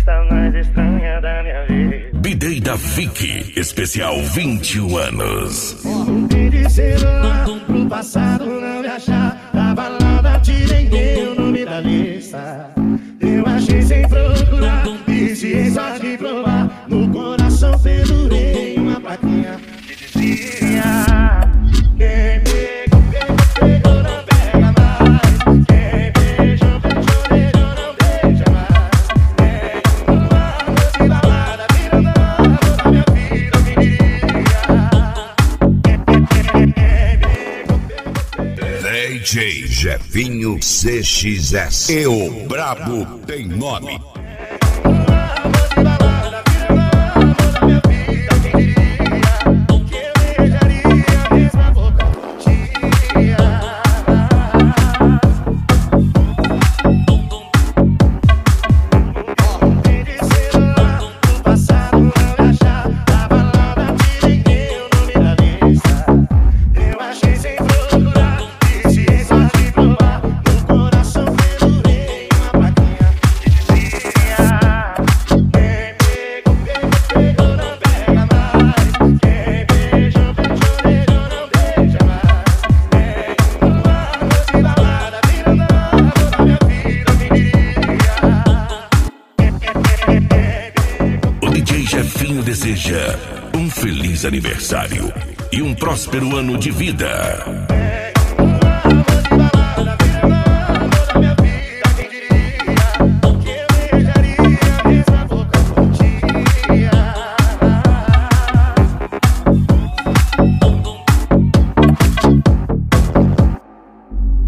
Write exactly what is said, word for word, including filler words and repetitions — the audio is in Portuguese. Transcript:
festa mais estranha da minha vida. B-Day da Vicky, especial vinte e um anos. Tentei de celular pro passado não me achar. Da balada tirei meu nome da lista. Eu achei sem procurar, viciei só de provar. No coração pendurei uma plaquinha que dizia: quem pegou, pegou, pegou, não pega mais. Quem beijou, beijou, beijou, não beija mais. Nenhuma noite balada virando toda minha vida eu queria. D J Jefinho C X S. E o Brabo tem nome. Jefinho deseja um feliz aniversário e um próspero ano de vida.